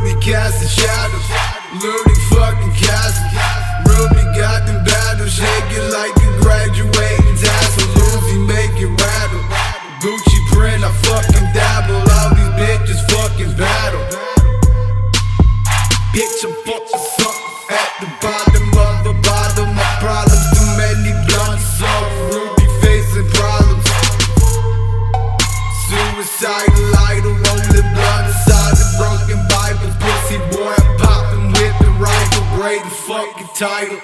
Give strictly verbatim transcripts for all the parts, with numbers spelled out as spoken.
Ruby casting shadows, Ruby fucking casting. Ruby got them battles, shake it like a graduating tassel. Lucy make it rattle, Gucci print, I fucking dabble. All these bitches fucking battle. Bitch, I'm fucking something at the bottom of the bottom. My problems, too many blunts, so Ruby facing problems. Suicidal idol, rolling blunt inside the broken Bible. Pussy boy, I'm popping with the rifle. Great fucking title.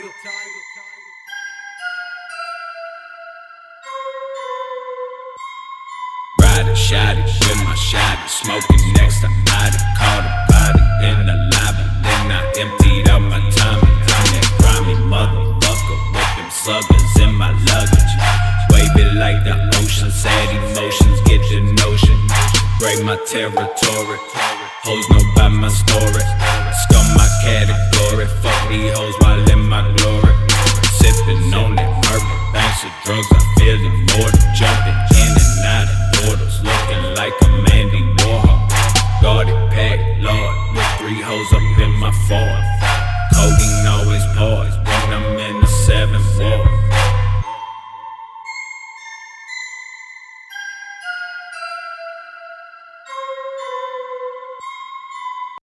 Riding shotty with my shotty, smoking next to Ida. Caught a body in the lobby, then I emptied out my tummy. I'm that grimy motherfucker with them sluggers in my luggage. Wave it like the ocean, sad emotions get the notion. Break my territory, hoes know about my story. Scum my category, fuck these hoes while in my glory. Sipping on that purple, thanks to drugs I feel it more than jumping in and out of portals, looking like a man.